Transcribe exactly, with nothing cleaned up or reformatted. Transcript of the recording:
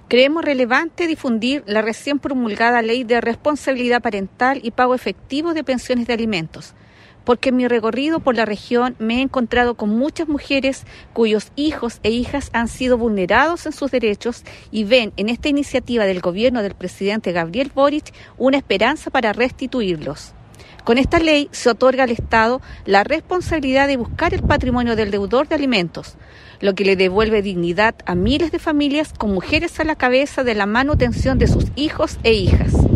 Creemos relevante difundir la recién promulgada Ley de Responsabilidad Parental y Pago Efectivo de Pensiones de Alimentos, porque en mi recorrido por la región me he encontrado con muchas mujeres cuyos hijos e hijas han sido vulnerados en sus derechos y ven en esta iniciativa del gobierno del presidente Gabriel Boric una esperanza para restituirlos. Con esta ley se otorga al Estado la responsabilidad de buscar el patrimonio del deudor de alimentos, lo que le devuelve dignidad a miles de familias con mujeres a la cabeza de la manutención de sus hijos e hijas.